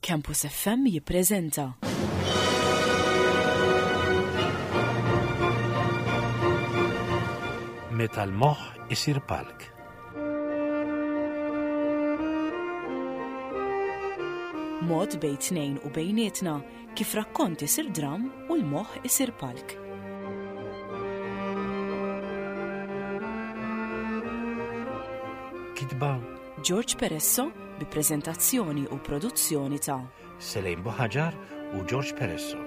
Campus FM jippreżenta. Meta l-moħħ isir palk. Mod bejn tnejn u bejnietna kif rakkont isir dram u l-moħħ isir palk. Kitba George Peresso bi preżentazzjoni u produzzjoni ta' Selejn Boħaġar u George Peresso.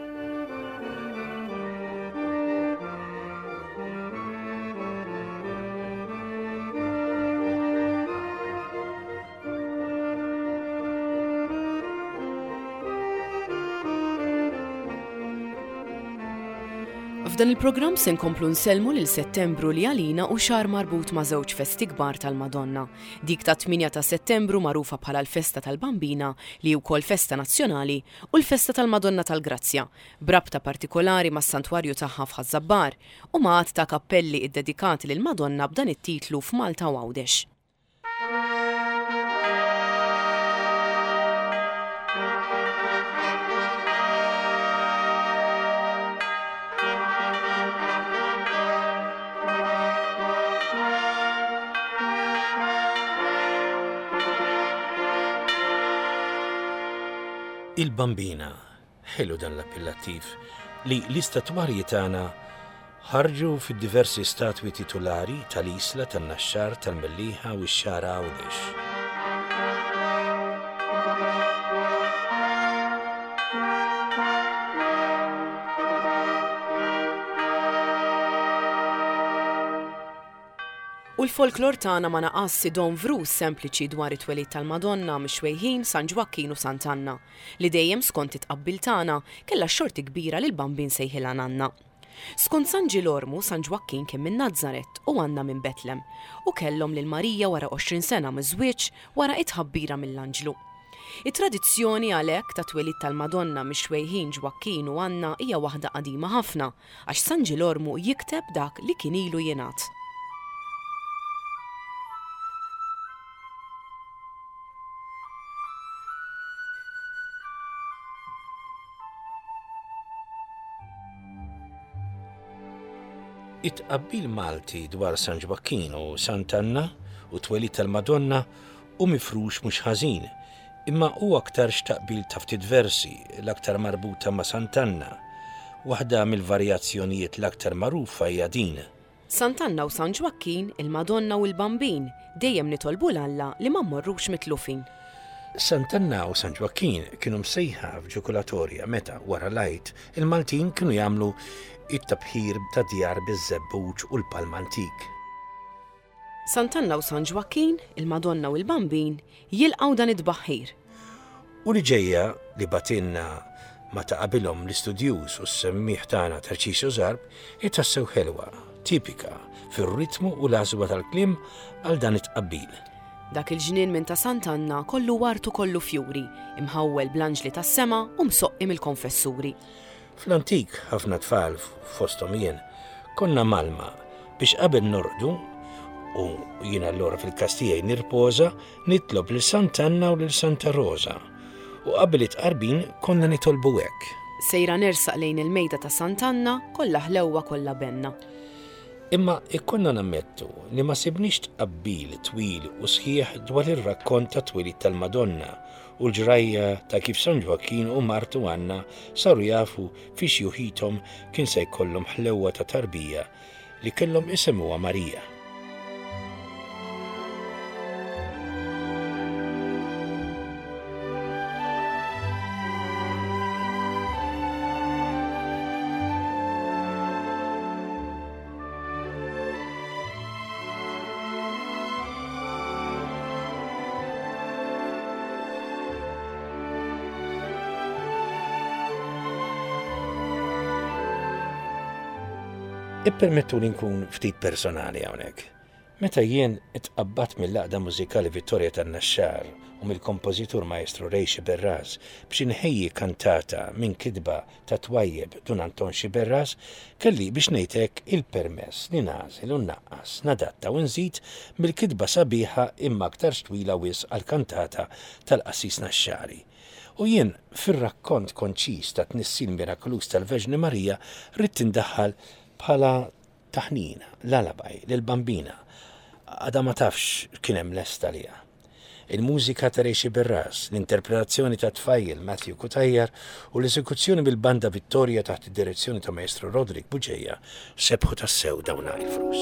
F'dan il-programm se nkomplu nsellmu lil Settembru li għalina u xahar marbut ma' żewġ festi kbar tal-Madonna. Dik ta' 8 ta' Settembru magħrufa bħala l-Festa tal-Bambina li wkoll festa nazzjonali u l-Festa tal-Madonna tal-Grazzja, brabta partikolari mas-santwarju tagħha f'Ħażabbar u magħad ta' kappelli iddedikati lil Madonna b'dan it-titlu f'Malta u Għawdex. Il-Bambina, ħelu dan l-appellattiv, li l-istatwarji tagħna ħarġu fid-diversi statwi titolari tal-Isla, tan-Naxxar, tal-Mellieħa u x-Xara Għawdex. U l-folklor tagħna ma naqassi don vrus sempliċi dwar it-twelid tal-Madonna mixwejħin San Ġwakkin u Sant'Anna li dejjem skont it-qabbil tagħna kellha xorti kbira lil bambin sejħilha Nanna. Skont San Ġilormu San Ġwakkin kien minn Nażaret u Anna minn Betlem u kellhom lil Marija wara 20 sena miż-żwieġ wara it-tħabbira mill-Anġlu. It-tradizzjoni għalhekk ta' twelid tal-Madonna mixwejħin Ġwakkin u Anna hija waħda qadima ħafna għax San Ġilormu jikteb dak li kien ilu jingħad. It-qabbil Malti dwar San Ġwakkin u Sant'Anna u twelid tal-Madonna u mifrux mhux ħażin, imma huwa aktar x'taqbil ta' ftit versi l-aktar marbuta ma' Sant'Anna. Waħda mill-varjazzjonijiet l-aktar magħrufa hija din. Sant'Anna u San Ġwakkin, il-Madonna u l-Bambin dejjem nitolbu l-Alla li ma mmorrux mitlufin. Sant'Anna u San Ġwakkin kienu msejħa f'ġokulatorja meta wara l-għid il-Maltin kienu jagħmlu it-tabħir ta' djar biż-żebbuġ u l-palm antik. Sant'Anna u San Ġwakkin, il-Madonna u l-Bambin jilqgħu dan it-tbaħħir. U li ġejja li batinna ma ta' qabilhom l-istudjuż u s-semmiħ tagħna Tarċisio Żarb itassew ħelwa, tipika fir-ritmu u l-għażwa tal-kliem għal dan it-tqabbil. Dak il-ġnien minn ta' Sant'Anna kollu wartu kollu fjuri, imħawwel bl-anġli tas-sema u msoqqi mill-konfessuri. Fl-antik ħafna tfal fosthom jien konna malma biex qabel norqdu u jien allura fil-kastijaj nirpoża nitlob lil Sant'Anna u lil Santa Rosa u qabel it-qarbin konna nitolbu hekk. Sejra nersaq lejn il-mejda ta' Sant'Anna kollha ħlewwa kollha benna. Imma ikkonna nammettu li ma sibniex tqabbil twil u sħiħ dwar ir-rakkont ta' twelid tal-Madonna u l-ġrajja ta' kif San Ġwakkin u Martu Anna saru jafu fiex juħithom kien se jkollhom ħlewwa ta' tarbija li kellhom isemmuha Marija. Ippermettu li nkun ftit personali hawnhekk. Meta jien itqabbat mill-laqda mużikali Vittorja tan-Naxxar u mill-kompożitur Maestro Rejxi Berraz biex inħejji kantata minn kitba ta' Twajjeb Dun Anton Xiberras, kelli biex ngħid hekk il-permess li nażel u nnaqqas, nadatta u nżid mill-kitba sabiħa imma aktar twila wisq għall-kantata tal-Qassis Naxxari. U jien fir-rakkont konċis ta' tnissil mirakulus tal-Verġni Marija rrid indaħħal bħala taħnina, lalabaj, lil-bambina. Għada ma tafx kien hemm lesta liha. Il-mużika ta' Rejxi Berras, l-interpretazzjoni ta' tfajjel Matthew Kutajjar u l-eżekuzzjoni bil-banda Vittoria taħt id-direzzjoni ta' Maestro Rodrik Buġeja sebħu tassew dawna il-flus.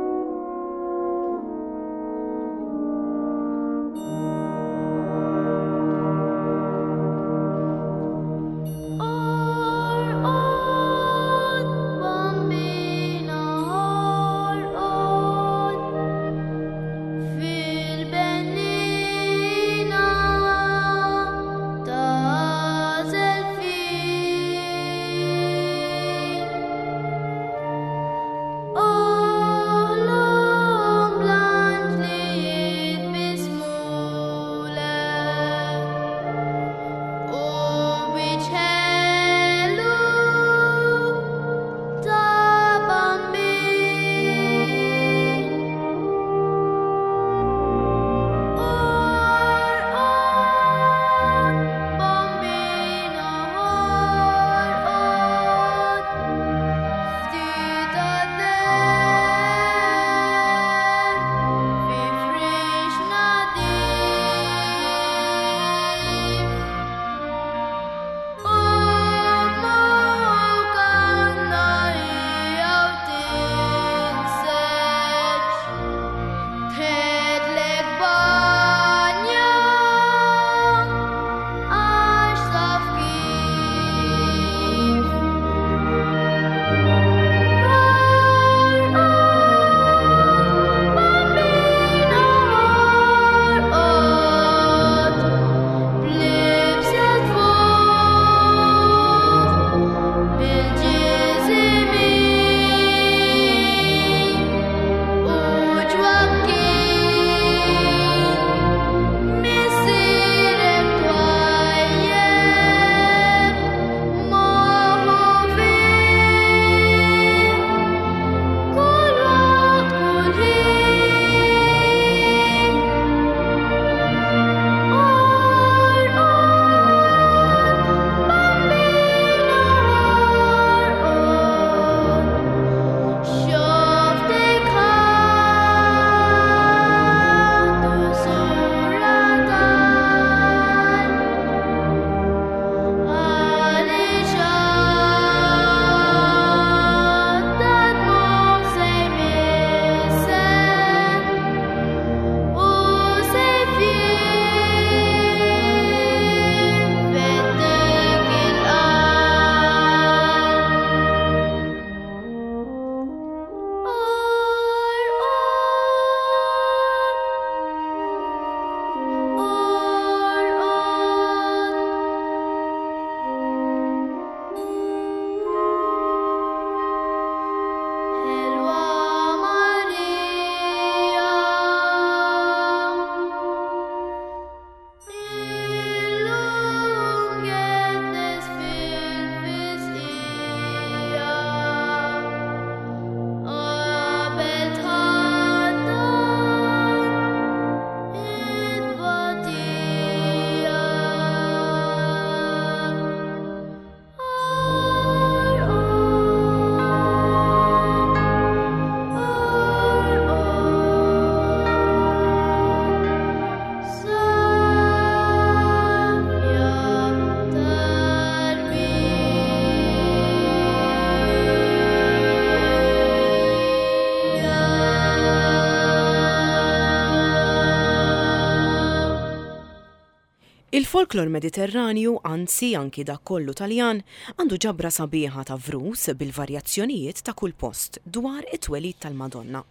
Il-folklor mediterranju, anzi anki dak kollu Taljan, għandu ġabra sabiħa ta' vrus bil-varjazzjonijiet ta' kull post dwar it-twelid tal-Madonna.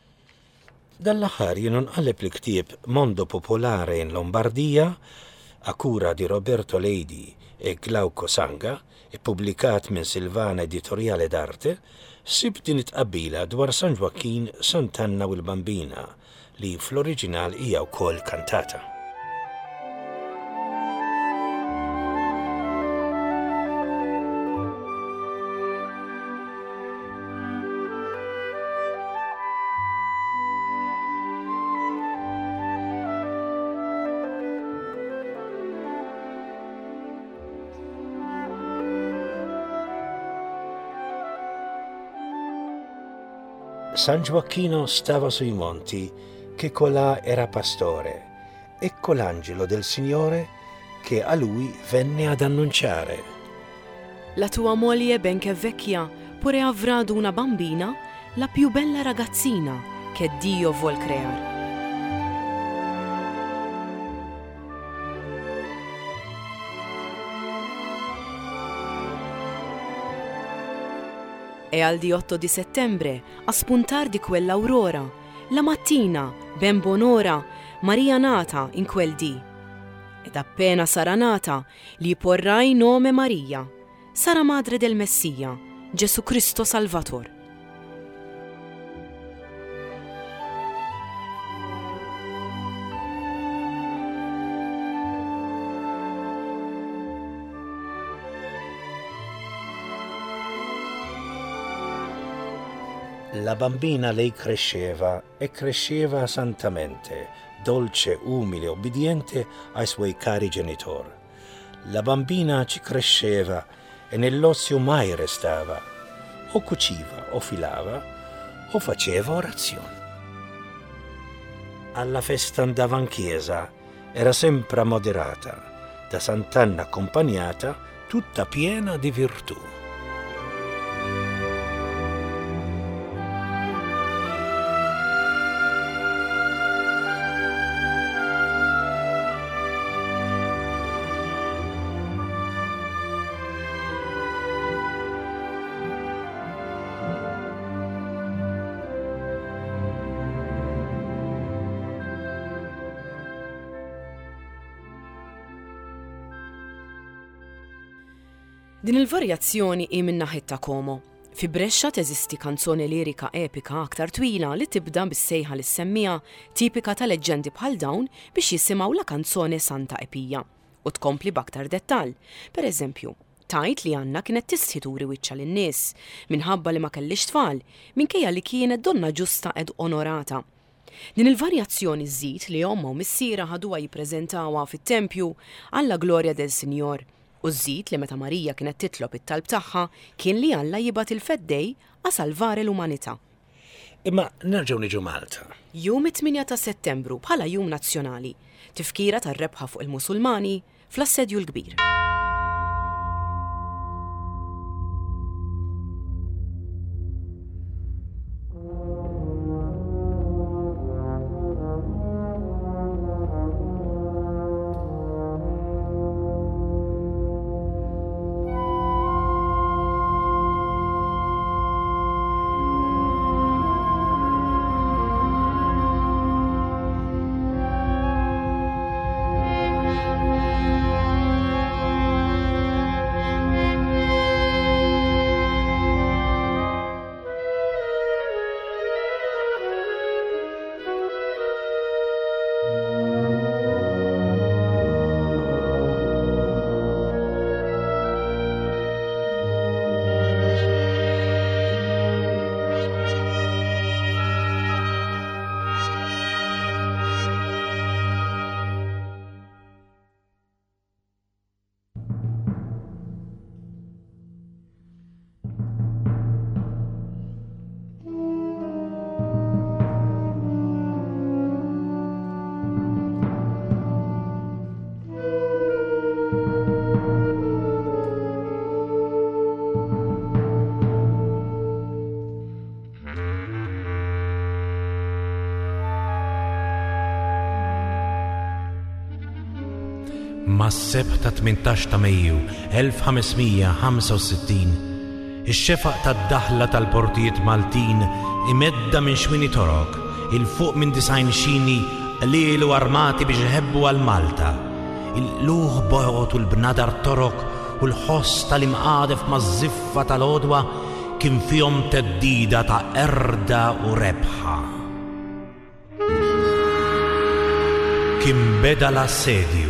Dall-aħħar jien nqalleb l-ktieb Mondo Popolare in Lombardija, a cura di Roberto Leidi e Glauco Sanga, ippubblikat minn Silvana Editoriale d'Arte, sib din it-qabbila dwar San Joaquin, Sant'Anna u l-Bambina, li fl-oriġinal hija wkoll kantata. San Gioacchino stava sui monti, che colà era pastore. Ecco l'angelo del Signore che a lui venne ad annunciare. La tua moglie, benché vecchia, pure avrà una bambina, la più bella ragazzina che Dio vuol creare. E al di 8 di settembre, a spuntar di quell'aurora, la mattina, ben buon'ora, Maria nata in quel dì. Ed appena sarà nata, gli porrai nome Maria. Sarà madre del Messia, Gesù Cristo Salvatore. La bambina lei cresceva e cresceva santamente, dolce, umile, obbediente ai suoi cari genitori. La bambina ci cresceva e nell'ozio mai restava, o cuciva, o filava, o faceva orazione. Alla festa andava in chiesa, era sempre moderata, da Sant'Anna accompagnata, tutta piena di virtù. Din il-varjazzjoni hi minn naħa Como. Fi Brescia teżisti kanzone lirika epika aktar twila li tibda bis-sejħa lis semmija tipika ta' leġġendi bħal dawn biex jisimgħu la kanzone Santa Epija u tkompli b'aktar dettall. Pereżempju, tajt li Anna kienet tistħituri wiċċa lin-nies minħabba li ma kellix tfal minkejja li kienet donna ġusta ed onorata. Din il-varjazzjoni żżid li omma u missiera ħaduha jippreżentawha fit-tempju alla glorja del Sinjor. U żżid li meta Marija kienet titlob it-talb tagħha kien li Alla jibgħat il-feddej a salvare l-umanità. Imma nerġgħu niġu Malta. Jum 8 ta' Settembru bħala jum nazzjonali, tifkira tar-rebħa fuq il-Musulmani fl-assedju l-kbir. Mas-seb ta' 18 ta' Mejju 1565, ix-xefaq tad-daħla tal-portijiet Maltin imedda minn xmini torok il-fuq minn 90 xini lielu armati biex iħebbu għal Malta. Il-luħ bojgħot u l-bnadar torok u l-ħoss tal-imqadef maż-żiffa tal-għodwa kien fihom teddida ta' erda u rebħa. Kien beda l-assedju.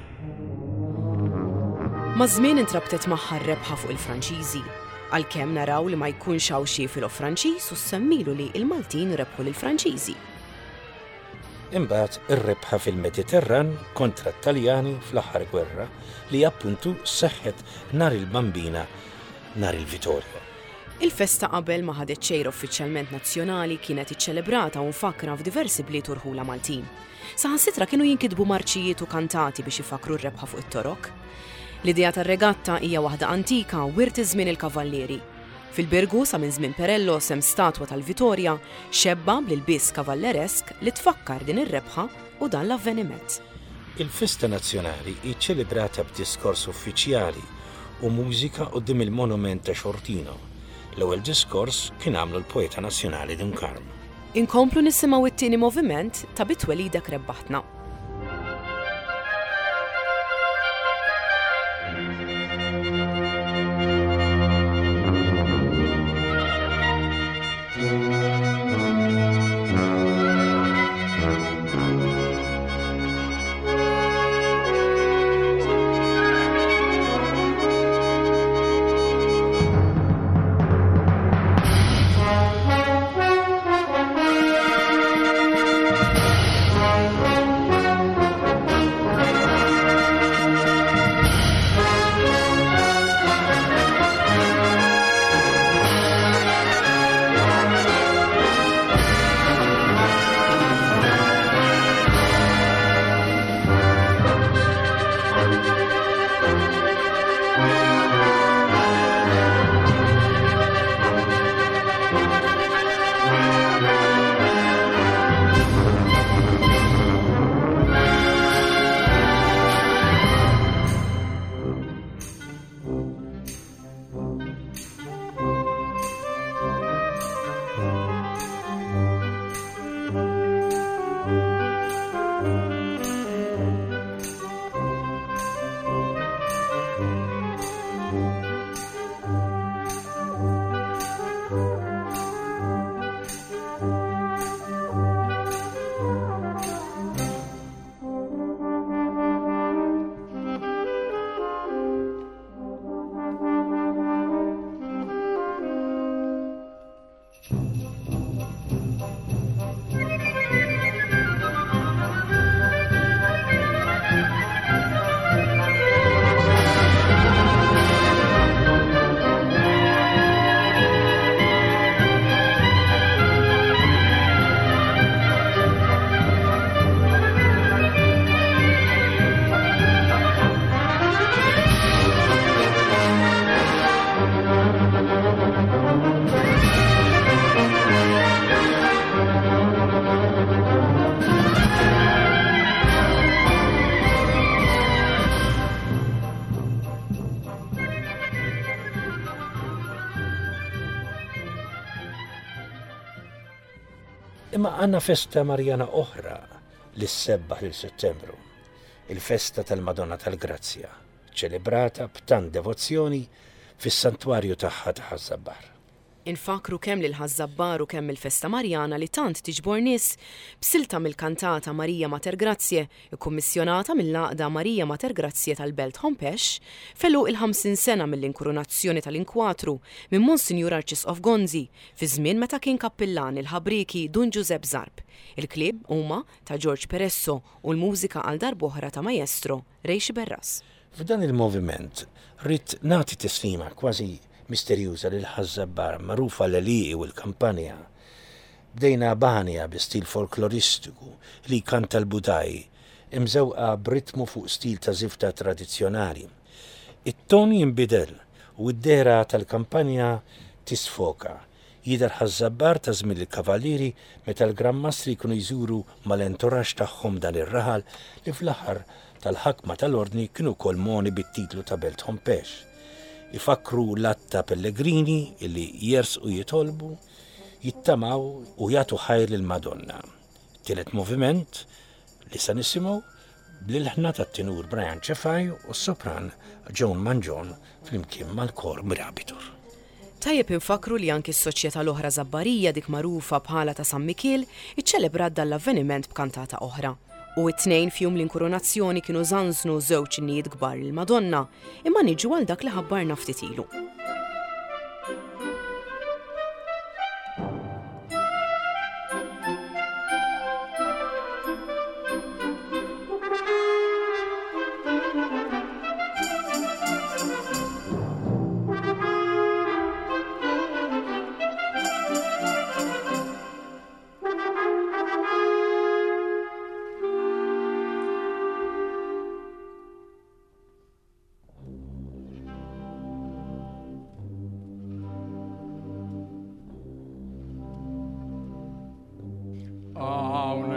Ma' żmien intrabtet magħha r-rebħa fuq il-Franċiżi, għalkemm naraw li ma jkunx hawn xi fil-Franċiż u semmilu li l-Maltin rebħu lill-Franċiżi. Imbagħad ir-rebħa fil-Mediterran kontra t-Taljani fl-aħħar gwerra li appuntu seħħet nhar il-Bambina, nhar il-Vitorja. Il-festa qabel ma ħadet xejra uffiċjalment nazzjonali kienet iċċelebrata u mfakra f'diversi bliet urħula Maltin. Saħansitra kienu jinkitbu marċijiet u kantati biex ifakru r-rebħa fuq it-torok. L-idea tar-regatta hija waħda antika u wirt iż-żmien il-kavallieri. Fil-Birgu sa minn żmien Perello sem statwa tal-Vitorja xebba bl-ilbies kavalleresk li tfakkar din ir-rebħa u dan l-avveniment. Il-festa nazzjonali iċċelebrata b'diskors uffiċjali u mużika quddiem il-monument ta' Xortino. L-ewwel diskors kien għamlu l-poeta nazzjonali Dunkarm. Inkomplu nisimgħu it-tieni moviment ta' Bitwelidek rebbaħtna. Imma għandna festa Marjana oħra li s-sebbaħ lil Settembru, il-festa tal-Madonna tal-Grazzja, ċelebrata b'tant devozzjoni fis-santwarju tagħha ta' Ħażabbar. Infakru kemm lil Ħażabbar u kemm il-festa Marjana li tant tiġbor nies b'silta mill-kantata Marija Mater Grazzje, ikkummissjonata mill-għaqda Marija Mater Grazzje tal-Belt Hompex, fellu il-50 sena mill-inkurunazzjoni tal-inkwatru minn Monsinjur Arċisqof Gonzi fi żmien meta kien kappillan il-ħabriki Dun Giuseppe Zarb. Il-klib huma ta' George Peresso u l-mużika għal darb'oħra ta' Maestro Rejxi Berras. F'dan il-moviment rrid nagħti tislima kważi misterjuża lil Ħażabbar magħrufa l-Elieqi u l-Kampanja. Bdejna Banja bi stil folkloristiku li kanta l-Budaj, imżewqa b'ritmu fuq stil ta' żifta tradizzjonali. It-ton jinbidel u d-dera tal-Kampanja tisfoka. Jidher Ħażabbar ta' żmien il-kavallieri meta l-Grammastri jkunu jżuru mal-entoraġġ tagħhom dan ir-raħal li fl-aħħar tal-ħakma tal-ordni kienu wkoll moni bit-titlu ta' Belt Hompex. Ifakru l-atta Pellegrini illi jersqu jitolbu, jittamaw u jagħtu ħajr lill-Madonna. Tielet moviment li se nisimgħu bl-ilħna tat-tenur Brian Cefaj u s-sopran Joan Manjon flimkien mal-kor Mirabitur. Tajjeb infakru li anki s-soċjetà l-oħra Żabbarija dik magħrufa bħala ta' San Mikil iċċelebrat dan l-avveniment b'kantata oħra. U it-tnejn fjum l-inkurunazzjoni kienu żanżnu żewġ innijiet kbar il-Madonna, imma niġu għal dak li ħabbarna ftit ilu.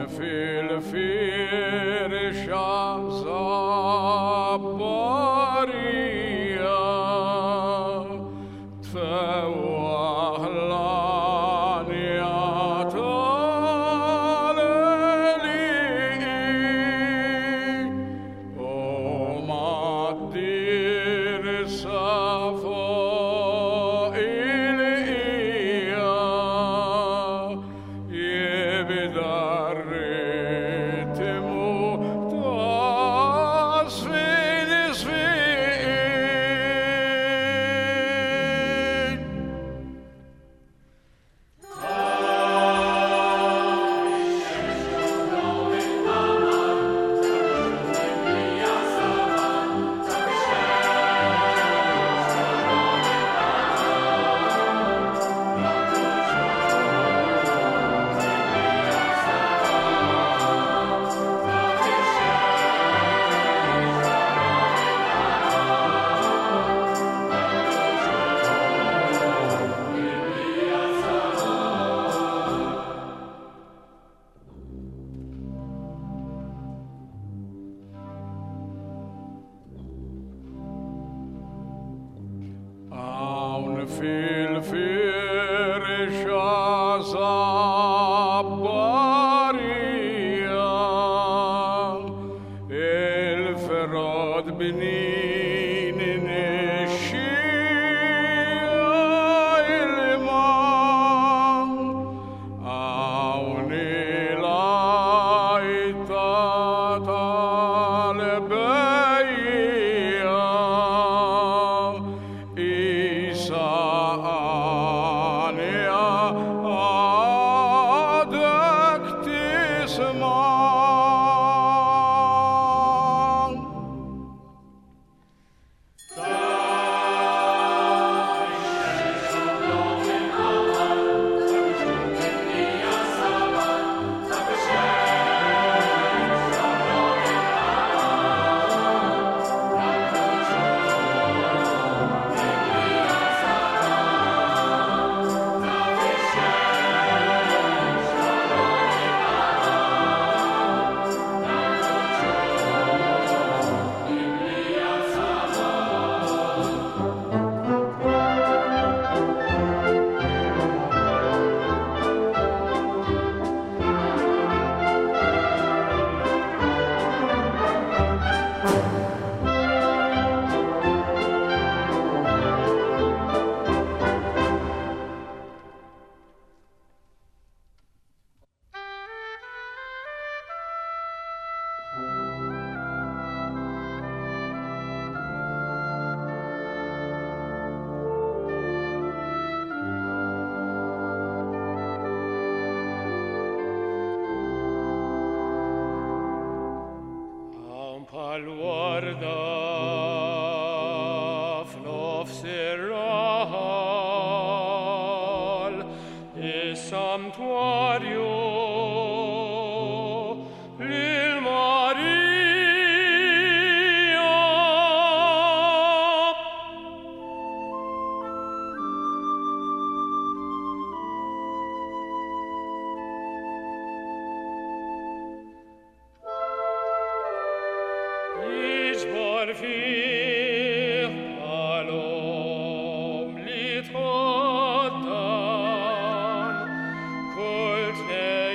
Culte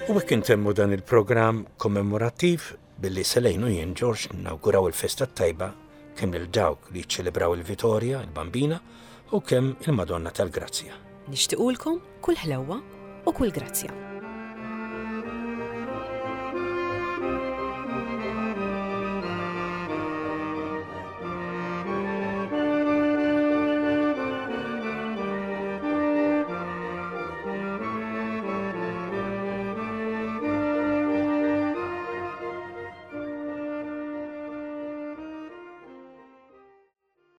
U hekk intemmu dan il-programm kommemorattiv billi Selejn u jien George nawguraw il-festa tajba kemm lil dawk li jċċelebraw il-Vitorja, il-Bambina, u kemm il-Madonna tal-Grazzja. Nixtiequlkom kull ħlewwa u kull grazzja.